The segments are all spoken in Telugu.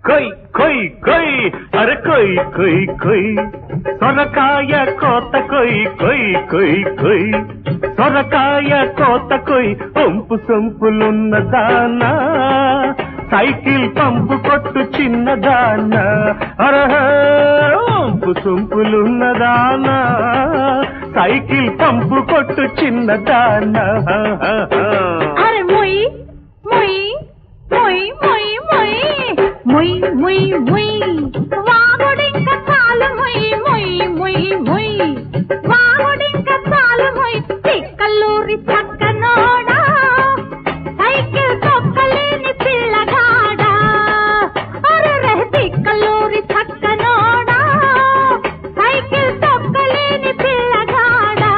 కొయ్ కొయ్ కొయ్ అరే కొయ్ కొయ్ కొయ్ సొరకాయ కోత కొయ్ కొయ్ కొయ్ కొయ్ సొరకాయ కోత కొయ్ ఒంపు సొంపులున్న దానా సైకిల్ పంపు కొట్టు చిన్నదానా అరహ ఒంపు సొంపులున్న దానా సైకిల్ పంపు కొట్టు చిన్నదానా అరే మొయ్ మొయ్ మొయ్ మొయ్ మొయ్ మొయ్ మొయ్ మొయ్ వాగుడింక చాలు మొయ్ మొయ్ మొయ్ మొయ్ వాగుడింక చాలు మొయ్ తిక్కల్లూరి చక్కనోడా సైకిల్ తొక్కలేని పిల్లగాడా అరే తిక్కల్లూరి చక్కనోడా సైకిల్ తొక్కలేని పిల్లగాడా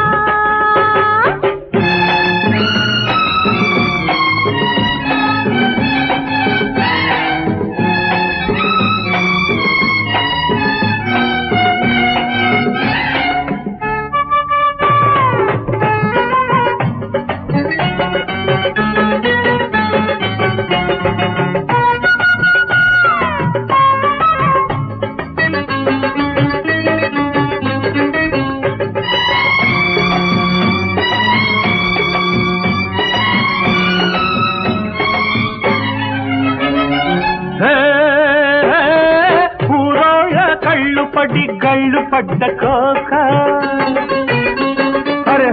పడి గళ్ళు పడ్డ కోక అరే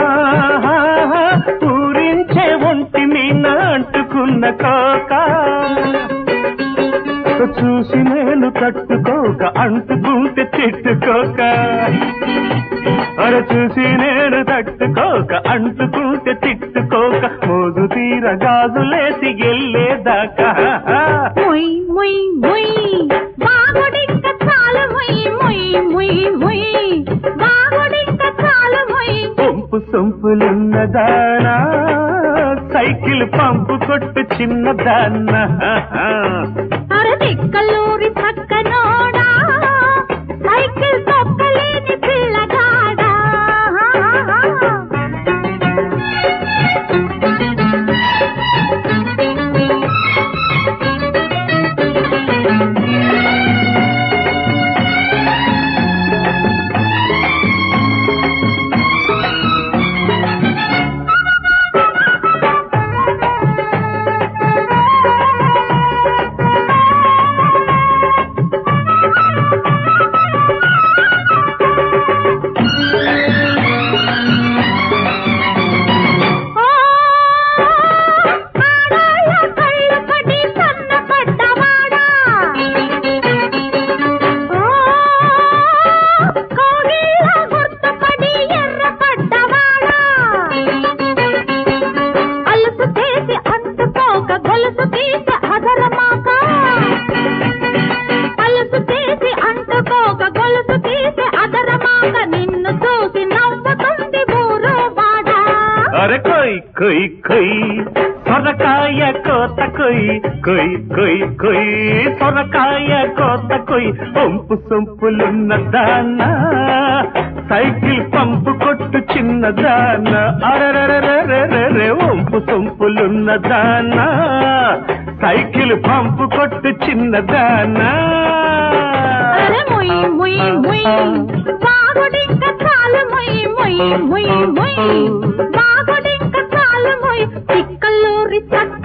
పూరించే ఒంటి మీద అంటుకున్న కోక చూసి నేను తట్టుకోక అంటుకుంటే తిట్టుకోక అరే చూసి నేను తట్టుకోక అంటుకుంటే తిట్టుకోక మోజు తీర గాజులేసి గెల్లేదాకా మొయ్ మొయ్ మొయ్ వాగుడింక చాలు మొయ్ మొయ్ మొయ్ మొయ్ వాగుడింక చాలు మొయ్ పంపు సొంపులున్నదానా సైకిల్ పంపు కొట్టు చిన్నదానా అరే తిక్కల్లూరి చక్కనోడా సైకిల్ తొక్కలేని పిల్లగాడా అరే కొయ్ కొయ్ కొయ్ సొరకాయ కోత కొయ్ కొయ్ కొయ్ కొయ్ సొరకాయ కోత కొయ్ ఒంపు సొంపులున్న దానా సైకిల్ పంపు కొట్టు చిన్నదానా అరెరెరెరెరెరె ఒంపు సొంపులున్న దానా సైకిల్ పంపు కొట్టు చిన్నదానా అరే మొయ్ మొయ్ మొయ్ వాగుడింక చాలు మొయ్ మొయ్ మొయ్ మొయ్ వాగుడింక చాలు మొయ్ తిక్కల్లూరి చక్క